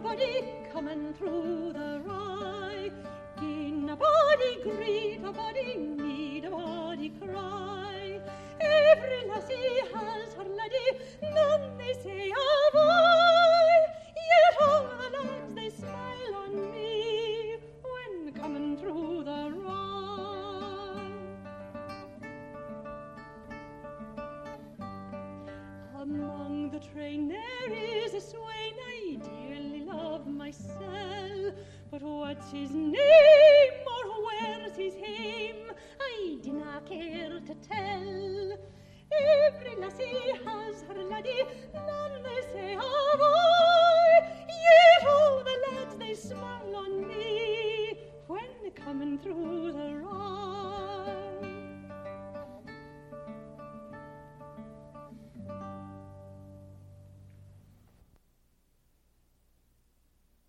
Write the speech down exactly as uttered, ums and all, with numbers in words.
body coming through the rye. Gin a body greet, a body need, a body cry. Every lassie has her laddie, none they say a boy. Yet all the lads they smile on me when coming through the rye. Among the train there is a swain I dearly love mysel', but what's his name or where's his hame I dinna care to tell. Every lassie has her laddie, none they say a boy. Yet all the lads they smile on me when coming through the rye.